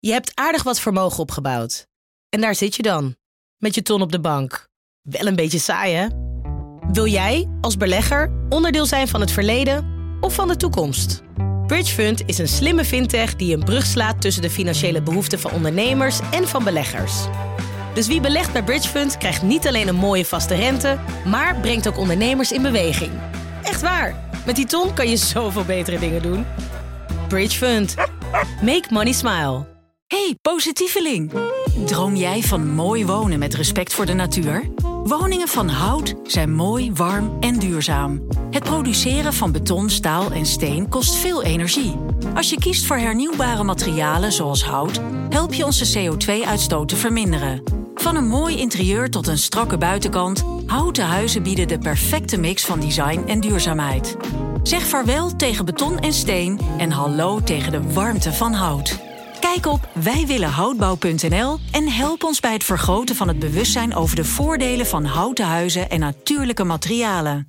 Je hebt aardig wat vermogen opgebouwd. En daar zit je dan, met je ton op de bank. Wel een beetje saai, hè? Wil jij, als belegger, onderdeel zijn van het verleden of van de toekomst? Bridgefund is een slimme fintech die een brug slaat tussen de financiële behoeften van ondernemers en van beleggers. Dus wie belegt bij Bridgefund krijgt niet alleen een mooie vaste rente, maar brengt ook ondernemers in beweging. Echt waar! Met die ton kan je zoveel betere dingen doen. Bridgefund. Make money smile. Hey, positieveling! Droom jij van mooi wonen met respect voor de natuur? Woningen van hout zijn mooi, warm en duurzaam. Het produceren van beton, staal en steen kost veel energie. Als je kiest voor hernieuwbare materialen zoals hout, help je onze CO2-uitstoot te verminderen. Van een mooi interieur tot een strakke buitenkant, houten huizen bieden de perfecte mix van design en duurzaamheid. Zeg vaarwel tegen beton en steen en hallo tegen de warmte van hout. Kijk op wijwillenhoutbouw.nl en help ons bij het vergroten van het bewustzijn over de voordelen van houten huizen en natuurlijke materialen.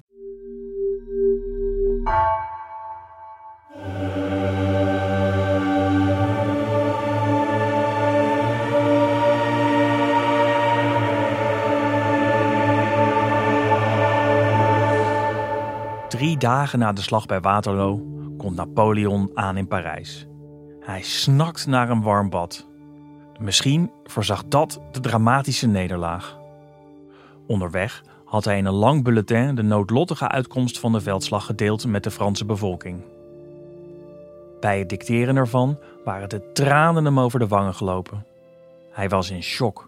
Drie dagen na de slag bij Waterloo komt Napoleon aan in Parijs. Hij snakt naar een warm bad. Misschien voorzag dat de dramatische nederlaag. Onderweg had hij in een lang bulletin de noodlottige uitkomst van de veldslag gedeeld met de Franse bevolking. Bij het dicteren ervan waren de tranen hem over de wangen gelopen. Hij was in shock.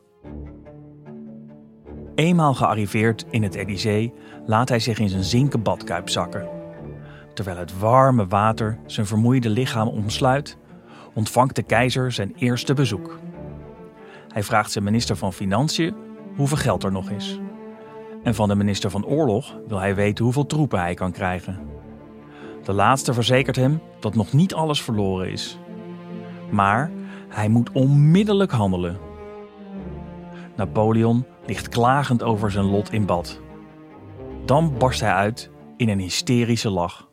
Eenmaal gearriveerd in het Élysée laat hij zich in zijn zinken badkuip zakken. Terwijl het warme water zijn vermoeide lichaam omsluit, ontvangt de keizer zijn eerste bezoek. Hij vraagt zijn minister van Financiën hoeveel geld er nog is. En van de minister van Oorlog wil hij weten hoeveel troepen hij kan krijgen. De laatste verzekert hem dat nog niet alles verloren is. Maar hij moet onmiddellijk handelen. Napoleon ligt klagend over zijn lot in bad. Dan barst hij uit in een hysterische lach.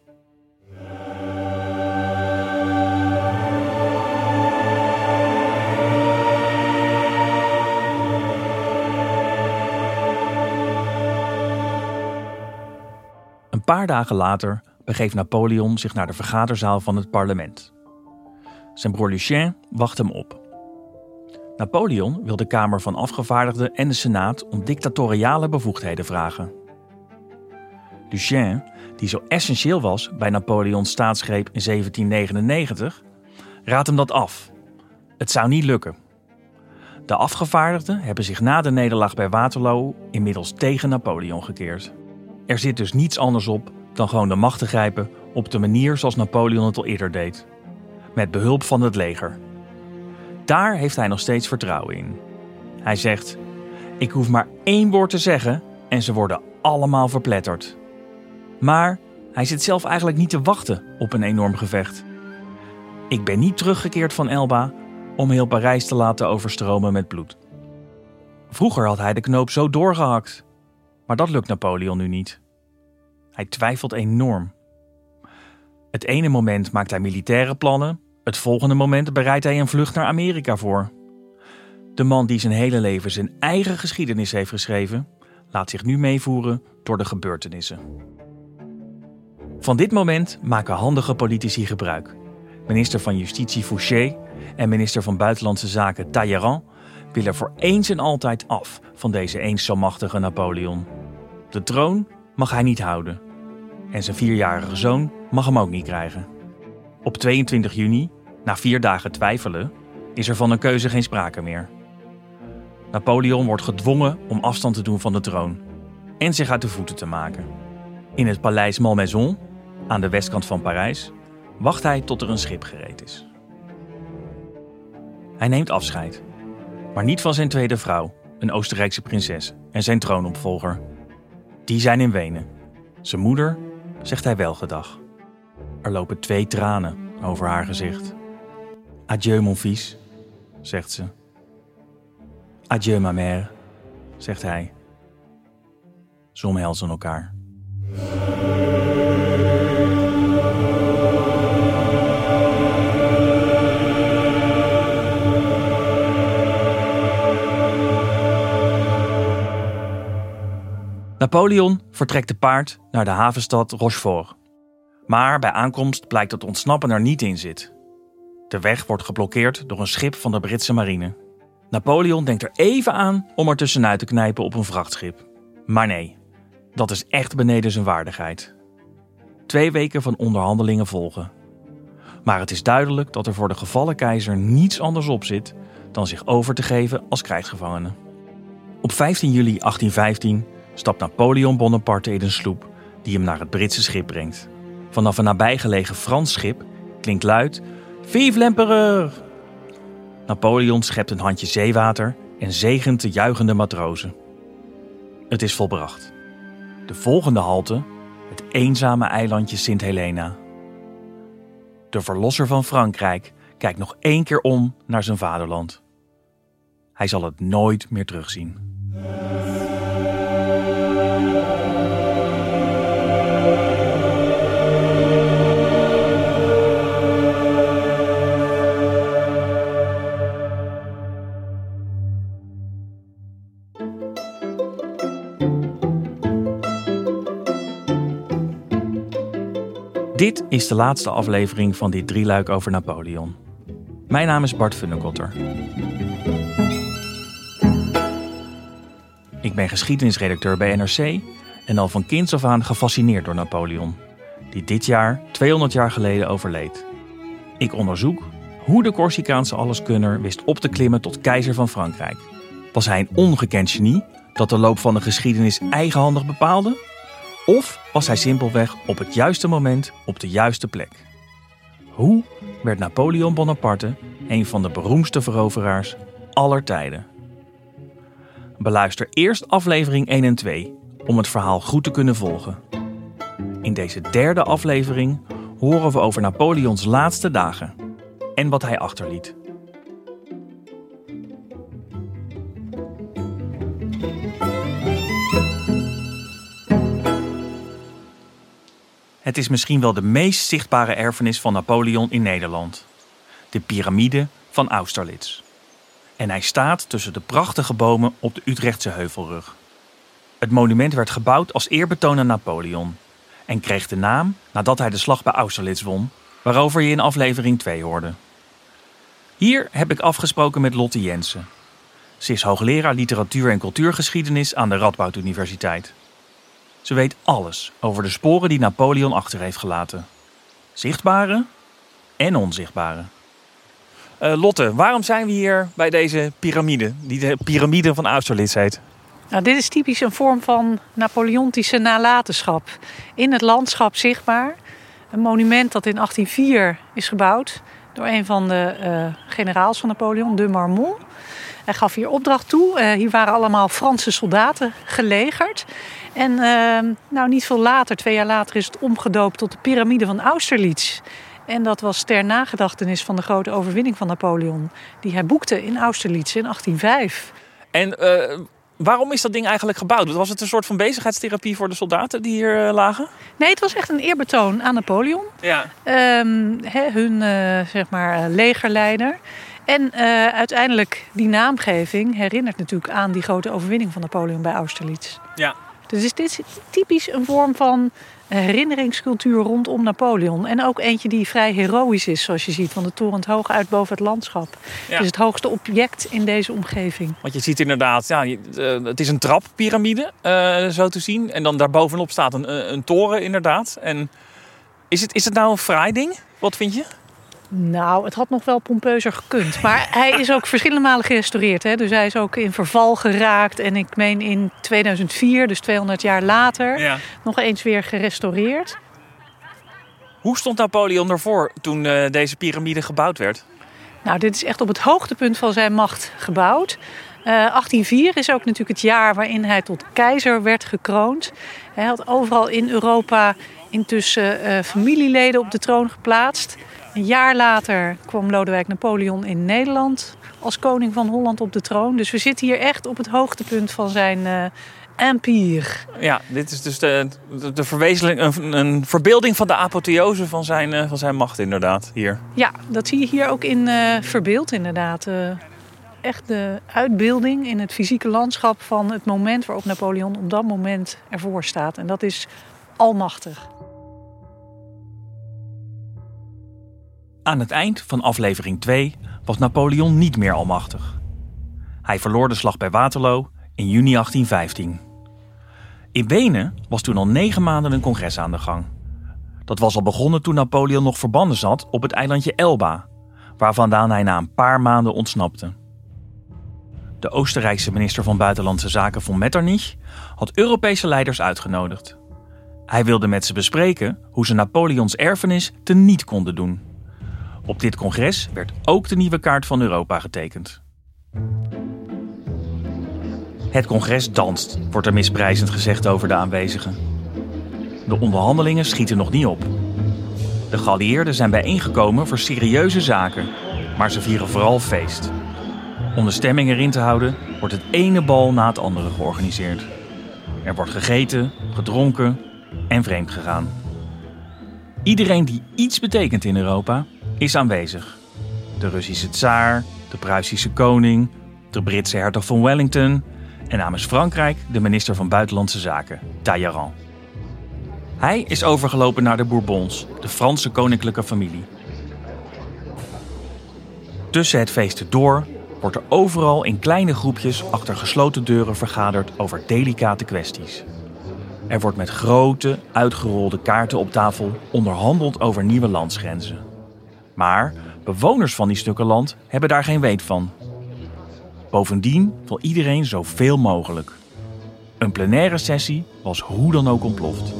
Een paar dagen later begeeft Napoleon zich naar de vergaderzaal van het parlement. Zijn broer Lucien wacht hem op. Napoleon wil de Kamer van Afgevaardigden en de Senaat om dictatoriale bevoegdheden vragen. Lucien, die zo essentieel was bij Napoleons staatsgreep in 1799, raadt hem dat af. Het zou niet lukken. De afgevaardigden hebben zich na de nederlaag bij Waterloo inmiddels tegen Napoleon gekeerd. Er zit dus niets anders op dan gewoon de macht te grijpen op de manier zoals Napoleon het al eerder deed. Met behulp van het leger. Daar heeft hij nog steeds vertrouwen in. Hij zegt: ik hoef maar 1 woord te zeggen en ze worden allemaal verpletterd. Maar hij zit zelf eigenlijk niet te wachten op een enorm gevecht. Ik ben niet teruggekeerd van Elba om heel Parijs te laten overstromen met bloed. Vroeger had hij de knoop zo doorgehakt. Maar dat lukt Napoleon nu niet. Hij twijfelt enorm. Het ene moment maakt hij militaire plannen. Het volgende moment bereidt hij een vlucht naar Amerika voor. De man die zijn hele leven zijn eigen geschiedenis heeft geschreven, laat zich nu meevoeren door de gebeurtenissen. Van dit moment maken handige politici gebruik. Minister van Justitie Fouché en minister van Buitenlandse Zaken Talleyrand willen voor eens en altijd af van deze eens zo machtige Napoleon. De troon mag hij niet houden. En zijn 4-jarige zoon mag hem ook niet krijgen. Op 22 juni, na 4 dagen twijfelen, is er van een keuze geen sprake meer. Napoleon wordt gedwongen om afstand te doen van de troon en zich uit de voeten te maken. In het paleis Malmaison, aan de westkant van Parijs, wacht hij tot er een schip gereed is. Hij neemt afscheid, maar niet van zijn tweede vrouw, een Oostenrijkse prinses, en zijn troonopvolger. Die zijn in Wenen. Zijn moeder zegt hij welgedag. Er lopen 2 tranen over haar gezicht. Adieu mon fils, zegt ze. Adieu ma mère, zegt hij. Ze omhelzen elkaar. Napoleon vertrekt te paard naar de havenstad Rochefort. Maar bij aankomst blijkt dat ontsnappen er niet in zit. De weg wordt geblokkeerd door een schip van de Britse marine. Napoleon denkt er even aan om er tussenuit te knijpen op een vrachtschip. Maar nee, dat is echt beneden zijn waardigheid. 2 weken van onderhandelingen volgen. Maar het is duidelijk dat er voor de gevallen keizer niets anders op zit dan zich over te geven als krijgsgevangene. Op 15 juli 1815 stapt Napoleon Bonaparte in een sloep die hem naar het Britse schip brengt. Vanaf een nabijgelegen Frans schip klinkt luid: Vive l'empereur! Napoleon schept een handje zeewater en zegent de juichende matrozen. Het is volbracht. De volgende halte, het eenzame eilandje Sint Helena. De verlosser van Frankrijk kijkt nog 1 keer om naar zijn vaderland. Hij zal het nooit meer terugzien. Dit is de laatste aflevering van dit drieluik over Napoleon. Mijn naam is Bart Funnekotter. Ik ben geschiedenisredacteur bij NRC en al van kinds af aan gefascineerd door Napoleon, die dit jaar 200 jaar geleden overleed. Ik onderzoek hoe de Corsicaanse alleskunner wist op te klimmen tot keizer van Frankrijk. Was hij een ongekend genie dat de loop van de geschiedenis eigenhandig bepaalde? Of was hij simpelweg op het juiste moment op de juiste plek? Hoe werd Napoleon Bonaparte een van de beroemdste veroveraars aller tijden? Beluister eerst aflevering 1 en 2 om het verhaal goed te kunnen volgen. In deze 3e aflevering horen we over Napoleons laatste dagen en wat hij achterliet. Het is misschien wel de meest zichtbare erfenis van Napoleon in Nederland. De piramide van Austerlitz. En hij staat tussen de prachtige bomen op de Utrechtse Heuvelrug. Het monument werd gebouwd als eerbetoon aan Napoleon. En kreeg de naam nadat hij de slag bij Austerlitz won, waarover je in aflevering 2 hoorde. Hier heb ik afgesproken met Lotte Jensen. Ze is hoogleraar literatuur en cultuurgeschiedenis aan de Radboud Universiteit. Ze weet alles over de sporen die Napoleon achter heeft gelaten. Zichtbare en onzichtbare. Lotte, waarom zijn we hier bij deze piramide, die de piramide van Austerlitz heet? Nou, dit is typisch een vorm van Napoleontische nalatenschap. In het landschap zichtbaar. Een monument dat in 1804 is gebouwd door een van de generaals van Napoleon, de Marmont. Hij gaf hier opdracht toe. Hier waren allemaal Franse soldaten gelegerd. En niet veel later, 2 jaar later, is het omgedoopt tot de piramide van Austerlitz. En dat was ter nagedachtenis van de grote overwinning van Napoleon, die hij boekte in Austerlitz in 1805. En waarom is dat ding eigenlijk gebouwd? Was het een soort van bezigheidstherapie voor de soldaten die hier lagen? Nee, het was echt een eerbetoon aan Napoleon. Ja. Hun legerleider. En uiteindelijk die naamgeving herinnert natuurlijk aan die grote overwinning van Napoleon bij Austerlitz. Ja. Dus dit is typisch een vorm van herinneringscultuur rondom Napoleon. En ook eentje die vrij heroïs is, zoals je ziet. Want het torent hoog uit boven het landschap. Ja. Het is het hoogste object in deze omgeving. Want je ziet inderdaad, het is een trappiramide, zo te zien. En dan daarbovenop staat een toren inderdaad. En is het nou een fraai ding? Wat vind je? Nou, het had nog wel pompeuzer gekund. Maar hij is ook verschillende malen gerestaureerd. Hè? Dus hij is ook in verval geraakt. En ik meen in 2004, dus 200 jaar later, nog eens weer gerestaureerd. Hoe stond Napoleon ervoor toen deze piramide gebouwd werd? Nou, dit is echt op het hoogtepunt van zijn macht gebouwd. 1804 is ook natuurlijk het jaar waarin hij tot keizer werd gekroond. Hij had overal in Europa intussen familieleden op de troon geplaatst. Een jaar later kwam Lodewijk Napoleon in Nederland als koning van Holland op de troon. Dus we zitten hier echt op het hoogtepunt van zijn empire. Ja, dit is dus de verwezenlijking, een verbeelding van de apotheose van zijn macht inderdaad hier. Ja, dat zie je hier ook in verbeeld inderdaad. echt de uitbeelding in het fysieke landschap van het moment waarop Napoleon op dat moment ervoor staat. En dat is almachtig. Aan het eind van aflevering 2 was Napoleon niet meer almachtig. Hij verloor de slag bij Waterloo in juni 1815. In Wenen was toen al 9 maanden een congres aan de gang. Dat was al begonnen toen Napoleon nog verbannen zat op het eilandje Elba, waar vandaan hij na een paar maanden ontsnapte. De Oostenrijkse minister van Buitenlandse Zaken von Metternich had Europese leiders uitgenodigd. Hij wilde met ze bespreken hoe ze Napoleons erfenis teniet konden doen. Op dit congres werd ook de nieuwe kaart van Europa getekend. Het congres danst, wordt er misprijzend gezegd over de aanwezigen. De onderhandelingen schieten nog niet op. De geallieerden zijn bijeengekomen voor serieuze zaken, maar ze vieren vooral feest. Om de stemming erin te houden, wordt het ene bal na het andere georganiseerd. Er wordt gegeten, gedronken en vreemd gegaan. Iedereen die iets betekent in Europa is aanwezig. De Russische tsaar, de Pruisische koning, de Britse hertog van Wellington en namens Frankrijk de minister van Buitenlandse Zaken, Talleyrand. Hij is overgelopen naar de Bourbons, de Franse koninklijke familie. Tussen het feesten door wordt er overal in kleine groepjes achter gesloten deuren vergaderd over delicate kwesties. Er wordt met grote, uitgerolde kaarten op tafel onderhandeld over nieuwe landsgrenzen. Maar bewoners van die stukken land hebben daar geen weet van. Bovendien wil iedereen zoveel mogelijk. Een plenaire sessie was hoe dan ook ontploft.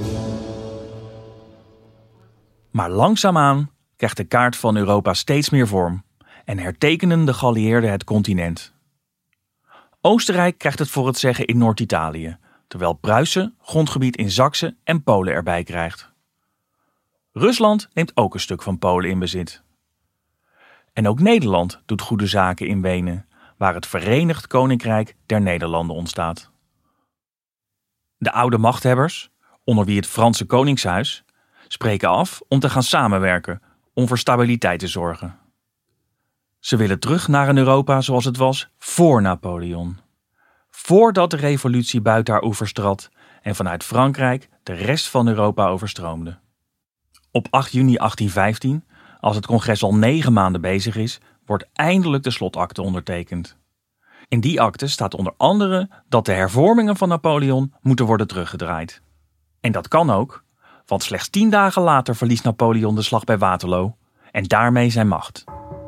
Maar langzaamaan krijgt de kaart van Europa steeds meer vorm en hertekenen de geallieerden het continent. Oostenrijk krijgt het voor het zeggen in Noord-Italië, terwijl Pruisen grondgebied in Saksen en Polen erbij krijgt. Rusland neemt ook een stuk van Polen in bezit. En ook Nederland doet goede zaken in Wenen, waar het Verenigd Koninkrijk der Nederlanden ontstaat. De oude machthebbers, onder wie het Franse Koningshuis, spreken af om te gaan samenwerken om voor stabiliteit te zorgen. Ze willen terug naar een Europa zoals het was voor Napoleon. Voordat de revolutie buiten haar oevers trad en vanuit Frankrijk de rest van Europa overstroomde. Op 8 juni 1815, als het congres al 9 maanden bezig is, wordt eindelijk de slotakte ondertekend. In die akte staat onder andere dat de hervormingen van Napoleon moeten worden teruggedraaid. En dat kan ook, want slechts 10 dagen later verliest Napoleon de slag bij Waterloo en daarmee zijn macht.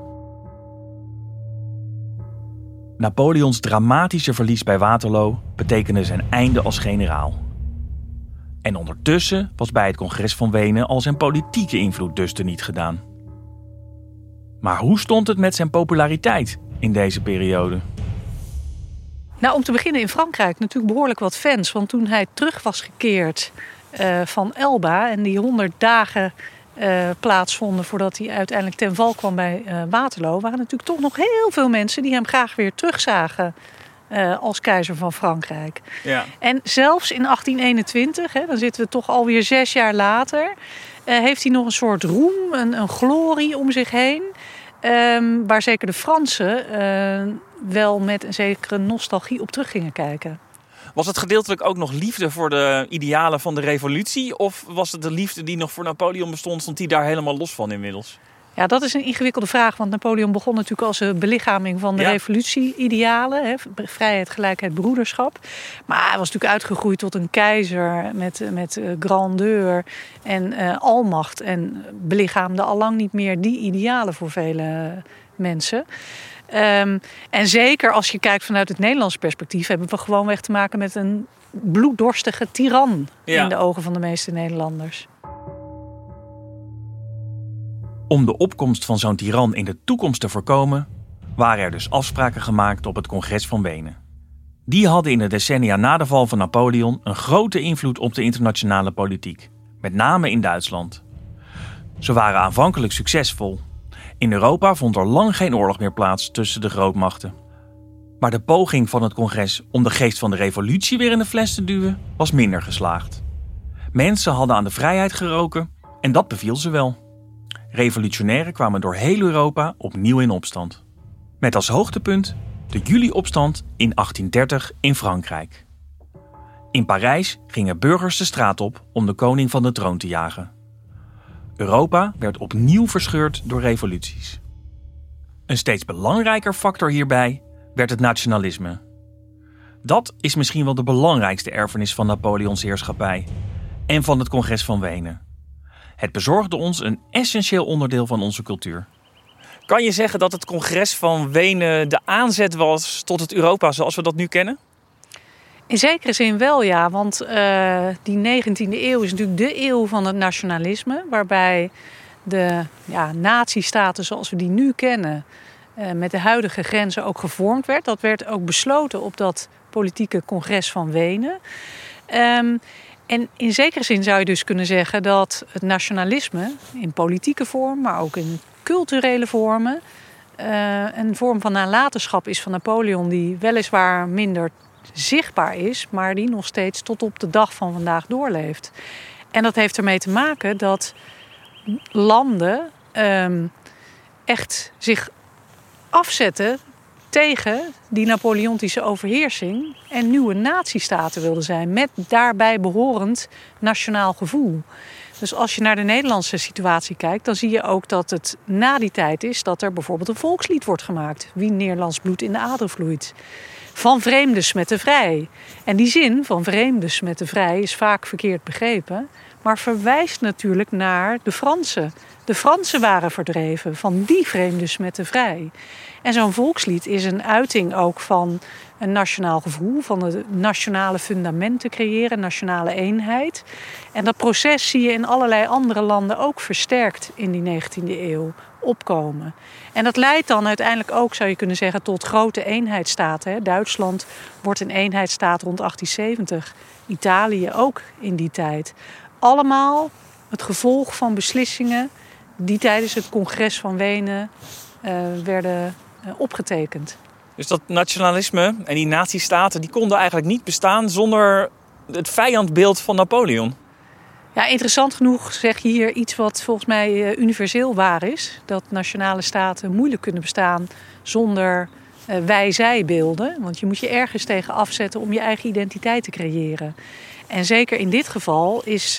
Napoleons dramatische verlies bij Waterloo betekende zijn einde als generaal. En ondertussen was bij het congres van Wenen al zijn politieke invloed dus teniet gedaan. Maar hoe stond het met zijn populariteit in deze periode? Nou, om te beginnen in Frankrijk natuurlijk behoorlijk wat fans. Want toen hij terug was gekeerd van Elba en die 100 dagen plaatsvonden voordat hij uiteindelijk ten val kwam bij Waterloo, waren natuurlijk toch nog heel veel mensen die hem graag weer terugzagen als keizer van Frankrijk. Ja. En zelfs in 1821, dan zitten we toch alweer 6 jaar later, heeft hij nog een soort roem, een glorie om zich heen. Waar zeker de Fransen wel met een zekere nostalgie op terug gingen kijken. Was het gedeeltelijk ook nog liefde voor de idealen van de revolutie? Of was het de liefde die nog voor Napoleon bestond, stond hij daar helemaal los van inmiddels? Ja, dat is een ingewikkelde vraag. Want Napoleon begon natuurlijk als een belichaming van de revolutie-idealen. Vrijheid, gelijkheid, broederschap. Maar hij was natuurlijk uitgegroeid tot een keizer met grandeur en almacht. En belichaamde allang niet meer die idealen voor vele mensen. En zeker als je kijkt vanuit het Nederlandse perspectief, hebben we gewoonweg te maken met een bloeddorstige tiran in de ogen van de meeste Nederlanders. Om de opkomst van zo'n tiran in de toekomst te voorkomen, waren er dus afspraken gemaakt op het congres van Wenen. Die hadden in de decennia na de val van Napoleon een grote invloed op de internationale politiek, met name in Duitsland. Ze waren aanvankelijk succesvol. In Europa vond er lang geen oorlog meer plaats tussen de grootmachten. Maar de poging van het congres om de geest van de revolutie weer in de fles te duwen was minder geslaagd. Mensen hadden aan de vrijheid geroken en dat beviel ze wel. Revolutionairen kwamen door heel Europa opnieuw in opstand. Met als hoogtepunt De juli-opstand in 1830 in Frankrijk. In Parijs gingen burgers de straat op om de koning van de troon te jagen. Europa werd opnieuw verscheurd door revoluties. Een steeds belangrijker factor hierbij werd het nationalisme. Dat is misschien wel de belangrijkste erfenis van Napoleons heerschappij en van het Congres van Wenen. Het bezorgde ons een essentieel onderdeel van onze cultuur. Kan je zeggen dat het Congres van Wenen de aanzet was tot het Europa zoals we dat nu kennen? In zekere zin wel, ja. Want die 19e eeuw is natuurlijk de eeuw van het nationalisme. Waarbij de nazistaten zoals we die nu kennen met de huidige grenzen ook gevormd werd. Dat werd ook besloten op dat politieke Congres van Wenen. En in zekere zin zou je dus kunnen zeggen dat het nationalisme in politieke vorm, maar ook in culturele vormen, een vorm van nalatenschap is van Napoleon die weliswaar minder zichtbaar is, maar die nog steeds tot op de dag van vandaag doorleeft. En dat heeft ermee te maken dat landen echt zich afzetten tegen die Napoleontische overheersing en nieuwe nazistaten wilden zijn, met daarbij behorend nationaal gevoel. Dus als je naar de Nederlandse situatie kijkt, dan zie je ook dat het na die tijd is dat er bijvoorbeeld een volkslied wordt gemaakt. Wie Nederlands bloed in de aderen vloeit. Van vreemde smetten vrij. En die zin van vreemde smetten vrij is vaak verkeerd begrepen, maar verwijst natuurlijk naar de Fransen. De Fransen waren verdreven, van die vreemde smetten vrij. En zo'n volkslied is een uiting ook van een nationaal gevoel, van het nationale fundament te creëren, nationale eenheid. En dat proces zie je in allerlei andere landen ook versterkt in die 19e eeuw opkomen. En dat leidt dan uiteindelijk ook, zou je kunnen zeggen, tot grote eenheidsstaten. Duitsland wordt een eenheidsstaat rond 1870. Italië ook in die tijd. Allemaal het gevolg van beslissingen die tijdens het Congres van Wenen werden opgetekend. Dus dat nationalisme en die nazistaten die konden eigenlijk niet bestaan zonder het vijandbeeld van Napoleon. Ja, interessant genoeg zeg je hier iets wat volgens mij universeel waar is. Dat nationale staten moeilijk kunnen bestaan zonder wij-zij-beelden. Want je moet je ergens tegen afzetten om je eigen identiteit te creëren. En zeker in dit geval is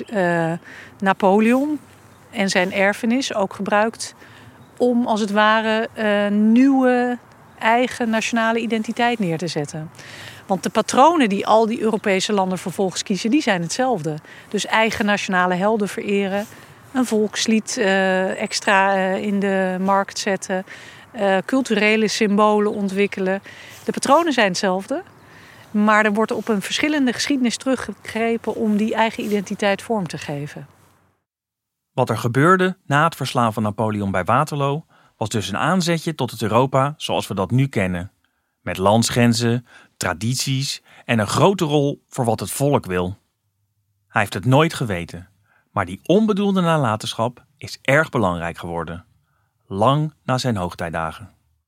Napoleon en zijn erfenis ook gebruikt om als het ware nieuwe eigen nationale identiteit neer te zetten. Want de patronen die al die Europese landen vervolgens kiezen, die zijn hetzelfde. Dus eigen nationale helden vereren, een volkslied extra in de markt zetten, culturele symbolen ontwikkelen. De patronen zijn hetzelfde, maar er wordt op een verschillende geschiedenis teruggegrepen om die eigen identiteit vorm te geven. Wat er gebeurde na het verslaan van Napoleon bij Waterloo was dus een aanzetje tot het Europa zoals we dat nu kennen. Met landsgrenzen, tradities en een grote rol voor wat het volk wil. Hij heeft het nooit geweten, maar die onbedoelde nalatenschap is erg belangrijk geworden. Lang na zijn hoogtijdagen.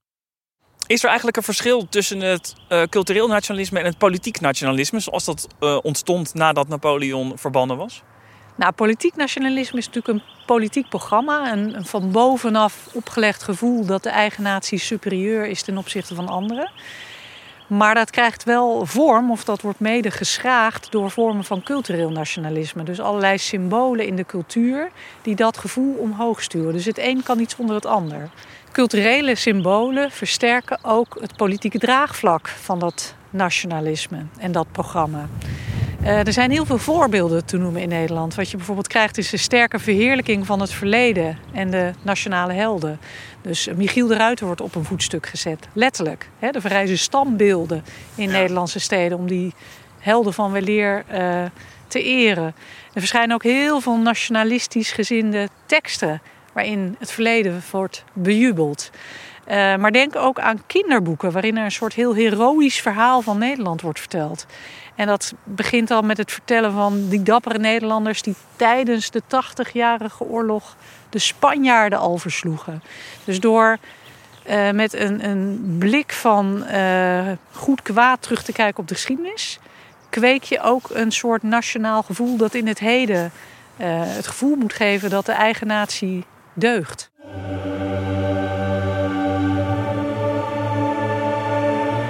Is er eigenlijk een verschil tussen het cultureel nationalisme en het politiek nationalisme, zoals dat ontstond nadat Napoleon verbannen was? Nou, politiek nationalisme is natuurlijk een politiek programma. Een van bovenaf opgelegd gevoel dat de eigen natie superieur is ten opzichte van anderen. Maar dat krijgt wel vorm, of dat wordt mede geschraagd door vormen van cultureel nationalisme. Dus allerlei symbolen in de cultuur die dat gevoel omhoog sturen. Dus het een kan niet zonder het ander. Culturele symbolen versterken ook het politieke draagvlak van dat nationalisme en dat programma. Er zijn heel veel voorbeelden te noemen in Nederland. Wat je bijvoorbeeld krijgt is een sterke verheerlijking van het verleden en de nationale helden. Dus Michiel de Ruiter wordt op een voetstuk gezet, letterlijk. Er verrijzen standbeelden in Nederlandse steden om die helden van weleer te eren. Er verschijnen ook heel veel nationalistisch gezinde teksten waarin het verleden wordt bejubeld. Maar denk ook aan kinderboeken waarin er een soort heel heroïsch verhaal van Nederland wordt verteld. En dat begint al met het vertellen van die dappere Nederlanders die tijdens de 80-jarige oorlog de Spanjaarden al versloegen. Dus door met een blik van goed kwaad terug te kijken op de geschiedenis, kweek je ook een soort nationaal gevoel dat in het heden het gevoel moet geven dat de eigen natie deugt.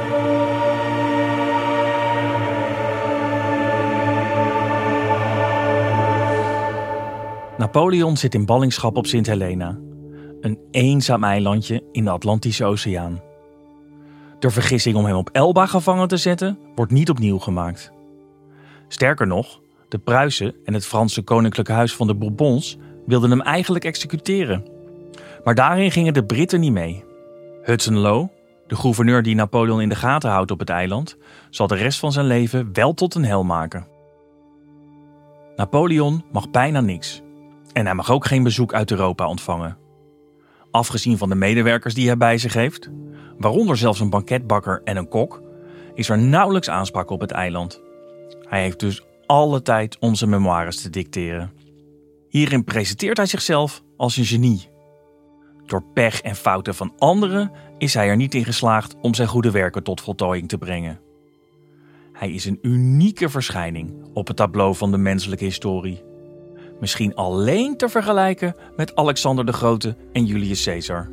Napoleon zit in ballingschap op Sint Helena. Een eenzaam eilandje in de Atlantische Oceaan. De vergissing om hem op Elba gevangen te zetten wordt niet opnieuw gemaakt. Sterker nog, de Pruisen en het Franse koninklijke huis van de Bourbons wilden hem eigenlijk executeren. Maar daarin gingen de Britten niet mee. Hudson Lowe, de gouverneur die Napoleon in de gaten houdt op het eiland, zal de rest van zijn leven wel tot een hel maken. Napoleon mag bijna niks. En hij mag ook geen bezoek uit Europa ontvangen. Afgezien van de medewerkers die hij bij zich heeft, waaronder zelfs een banketbakker en een kok, is er nauwelijks aanspraak op het eiland. Hij heeft dus alle tijd om zijn memoires te dicteren. Hierin presenteert hij zichzelf als een genie. Door pech en fouten van anderen is hij er niet in geslaagd om zijn goede werken tot voltooiing te brengen. Hij is een unieke verschijning op het tableau van de menselijke historie. Misschien alleen te vergelijken met Alexander de Grote en Julius Caesar.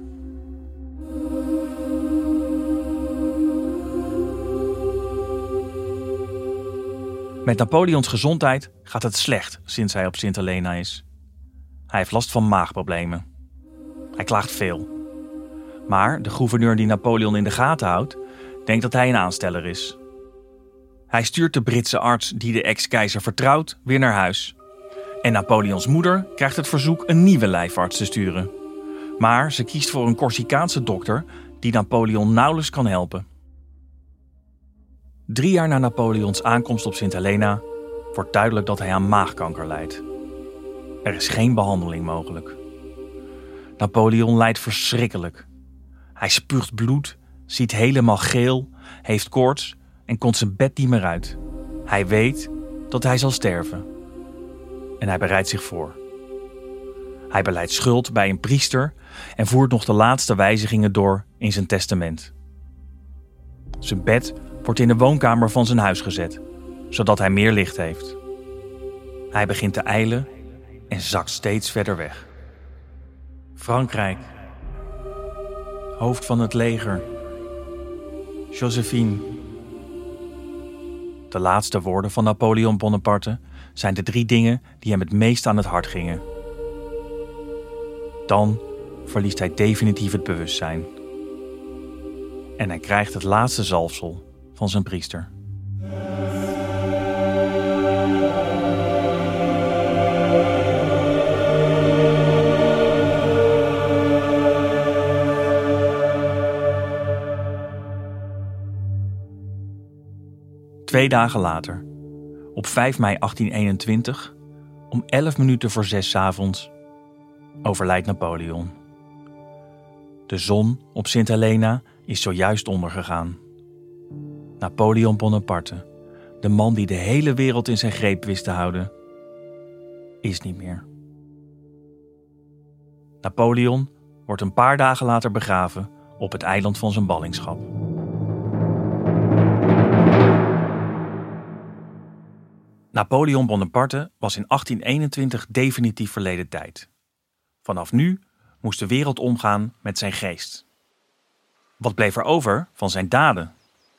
Met Napoleons gezondheid gaat het slecht sinds hij op Sint Helena is. Hij heeft last van maagproblemen. Hij klaagt veel. Maar de gouverneur die Napoleon in de gaten houdt, denkt dat hij een aansteller is. Hij stuurt de Britse arts die de ex-keizer vertrouwt weer naar huis. En Napoleons moeder krijgt het verzoek een nieuwe lijfarts te sturen. Maar ze kiest voor een Corsicaanse dokter die Napoleon nauwelijks kan helpen. 3 jaar na Napoleons aankomst op Sint Helena wordt duidelijk dat hij aan maagkanker lijdt. Er is geen behandeling mogelijk. Napoleon lijdt verschrikkelijk. Hij spuugt bloed, ziet helemaal geel, heeft koorts en komt zijn bed niet meer uit. Hij weet dat hij zal sterven. En hij bereidt zich voor. Hij belijdt schuld bij een priester en voert nog de laatste wijzigingen door in zijn testament. Zijn bed wordt in de woonkamer van zijn huis gezet, zodat hij meer licht heeft. Hij begint te ijlen en zakt steeds verder weg. Frankrijk. Hoofd van het leger. Joséphine. De laatste woorden van Napoleon Bonaparte zijn de 3 dingen die hem het meest aan het hart gingen. Dan verliest hij definitief het bewustzijn. En hij krijgt het laatste zalfsel van zijn priester. Twee dagen later, op 5 mei 1821, om 11 minuten voor 6 's avonds, overlijdt Napoleon. De zon op Sint Helena is zojuist ondergegaan. Napoleon Bonaparte, de man die de hele wereld in zijn greep wist te houden, is niet meer. Napoleon wordt een paar dagen later begraven op het eiland van zijn ballingschap. Napoleon Bonaparte was in 1821 definitief verleden tijd. Vanaf nu moest de wereld omgaan met zijn geest. Wat bleef er over van zijn daden?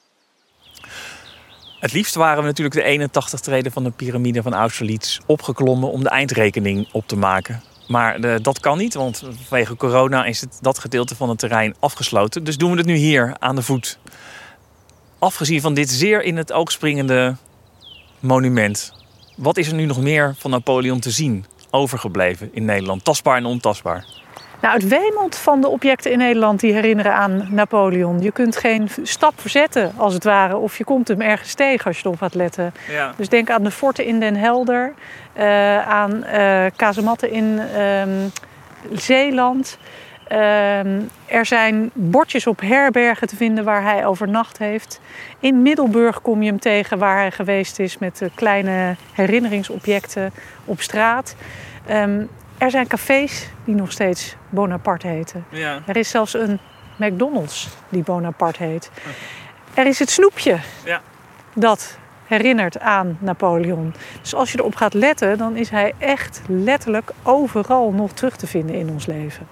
Het liefst waren we natuurlijk de 81 treden van de piramide van Austerlitz opgeklommen om de eindrekening op te maken. Maar dat kan niet, want vanwege corona is dat gedeelte van het terrein afgesloten. Dus doen we het nu hier aan de voet. Afgezien van dit zeer in het oog springende monument. Wat is er nu nog meer van Napoleon te zien overgebleven in Nederland? Tastbaar en ontastbaar. Nou, het wemelt van de objecten in Nederland die herinneren aan Napoleon. Je kunt geen stap verzetten, als het ware. Of je komt hem ergens tegen als je erop gaat letten. Ja. Dus denk aan de forten in Den Helder. Aan kazematten in Zeeland. Er zijn bordjes op herbergen te vinden waar hij overnacht heeft. In Middelburg kom je hem tegen waar hij geweest is met kleine herinneringsobjecten op straat. Er zijn cafés die nog steeds Bonaparte heten. Ja. Er is zelfs een McDonald's die Bonaparte heet. Er is het snoepje dat herinnert aan Napoleon. Dus als je erop gaat letten, dan is hij echt letterlijk overal nog terug te vinden in ons leven.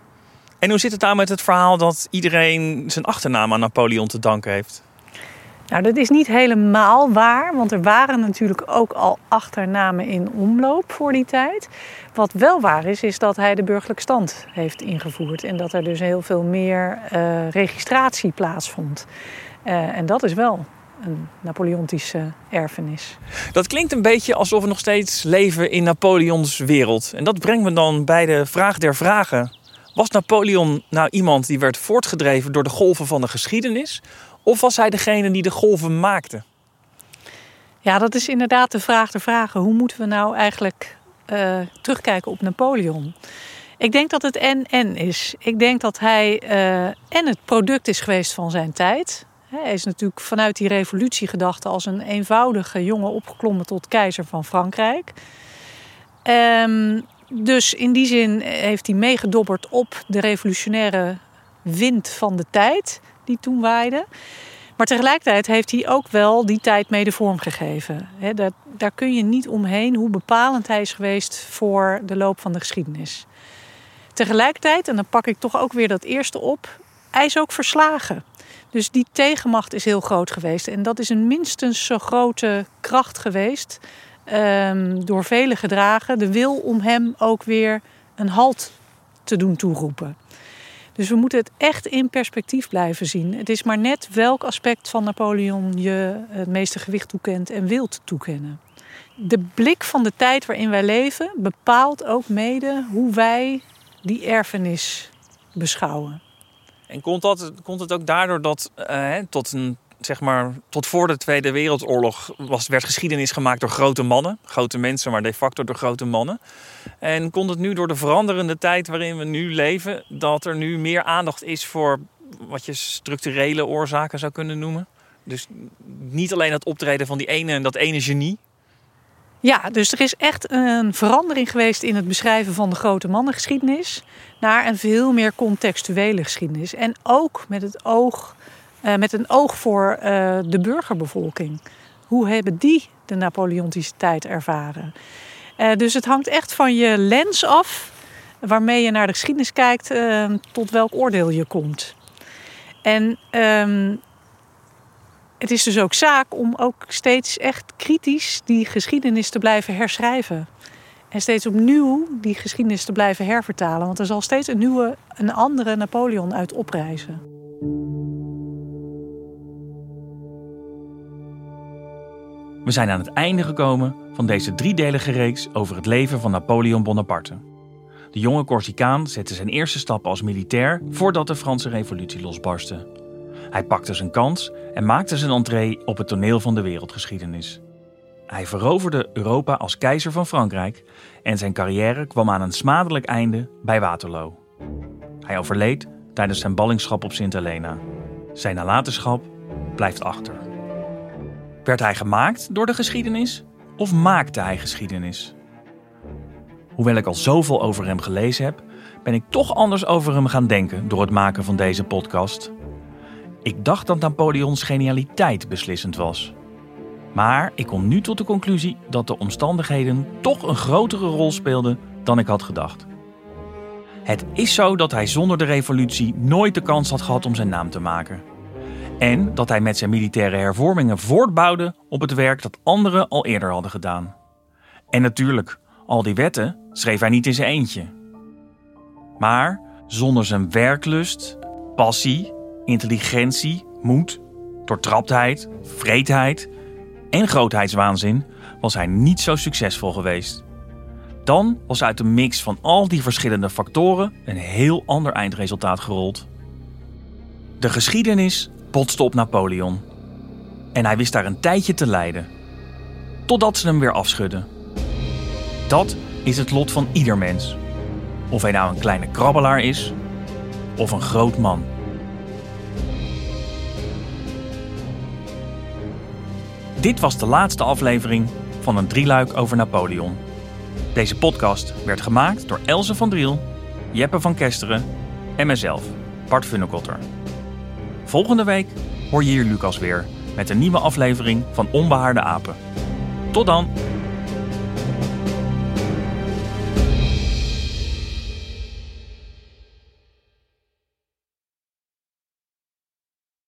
En hoe zit het nou met het verhaal dat iedereen zijn achternaam aan Napoleon te danken heeft? Nou, dat is niet helemaal waar, want er waren natuurlijk ook al achternamen in omloop voor die tijd. Wat wel waar is dat hij de burgerlijke stand heeft ingevoerd en dat er dus heel veel meer registratie plaatsvond. En dat is wel een Napoleontische erfenis. Dat klinkt een beetje alsof we nog steeds leven in Napoleons wereld. En dat brengt me dan bij de vraag der vragen. Was Napoleon nou iemand die werd voortgedreven door de golven van de geschiedenis? Of was hij degene die de golven maakte? Ja, dat is inderdaad de vraag der vragen. Hoe moeten we nou eigenlijk terugkijken op Napoleon? Ik denk dat het en is. Ik denk dat hij en het product is geweest van zijn tijd. Hij is natuurlijk vanuit die revolutiegedachte als een eenvoudige jongen opgeklommen tot keizer van Frankrijk. Dus in die zin heeft hij meegedobberd op de revolutionaire wind van de tijd die toen waaide. Maar tegelijkertijd heeft hij ook wel die tijd mede vormgegeven. Daar kun je niet omheen hoe bepalend hij is geweest voor de loop van de geschiedenis. Tegelijkertijd, en dan pak ik toch ook weer dat eerste op, hij is ook verslagen. Dus die tegenmacht is heel groot geweest. En dat is een minstens zo grote kracht geweest, door velen gedragen. De wil om hem ook weer een halt te doen toeroepen. Dus we moeten het echt in perspectief blijven zien. Het is maar net welk aspect van Napoleon je het meeste gewicht toekent en wilt toekennen. De blik van de tijd waarin wij leven bepaalt ook mede hoe wij die erfenis beschouwen. En komt het ook daardoor dat tot voor de Tweede Wereldoorlog werd geschiedenis gemaakt door grote mannen. Grote mensen, maar de facto door grote mannen. En komt het nu door de veranderende tijd waarin we nu leven, dat er nu meer aandacht is voor wat je structurele oorzaken zou kunnen noemen? Dus niet alleen het optreden van dat ene genie. Ja, dus er is echt een verandering geweest in het beschrijven van de grote mannengeschiedenis naar een veel meer contextuele geschiedenis. En ook met een oog voor de burgerbevolking. Hoe hebben die de Napoleontische tijd ervaren? Dus het hangt echt van je lens af waarmee je naar de geschiedenis kijkt, tot welk oordeel je komt. En het is dus ook zaak om ook steeds echt kritisch die geschiedenis te blijven herschrijven. En steeds opnieuw die geschiedenis te blijven hervertalen. Want er zal steeds een andere Napoleon uit oprijzen. We zijn aan het einde gekomen van deze driedelige reeks over het leven van Napoleon Bonaparte. De jonge Corsicaan zette zijn eerste stappen als militair voordat de Franse revolutie losbarstte. Hij pakte zijn kans en maakte zijn entree op het toneel van de wereldgeschiedenis. Hij veroverde Europa als keizer van Frankrijk en zijn carrière kwam aan een smadelijk einde bij Waterloo. Hij overleed tijdens zijn ballingschap op Sint Helena. Zijn nalatenschap blijft achter. Werd hij gemaakt door de geschiedenis of maakte hij geschiedenis? Hoewel ik al zoveel over hem gelezen heb, ben ik toch anders over hem gaan denken door het maken van deze podcast. Ik dacht dat Napoleons genialiteit beslissend was. Maar ik kom nu tot de conclusie dat de omstandigheden toch een grotere rol speelden dan ik had gedacht. Het is zo dat hij zonder de revolutie nooit de kans had gehad om zijn naam te maken. En dat hij met zijn militaire hervormingen voortbouwde op het werk dat anderen al eerder hadden gedaan. En natuurlijk, al die wetten schreef hij niet in zijn eentje. Maar zonder zijn werklust, passie, intelligentie, moed, doortraptheid, vreedheid en grootheidswaanzin was hij niet zo succesvol geweest. Dan was uit de mix van al die verschillende factoren een heel ander eindresultaat gerold. De geschiedenis botste op Napoleon. En hij wist daar een tijdje te leiden. Totdat ze hem weer afschudden. Dat is het lot van ieder mens. Of hij nou een kleine krabbelaar is of een groot man. Dit was de laatste aflevering van een drieluik over Napoleon. Deze podcast werd gemaakt door Else van Driel, Jeppe van Kesteren en mezelf, Bart Funnekotter. Volgende week hoor je hier Lucas weer met een nieuwe aflevering van Onbehaarde Apen. Tot dan!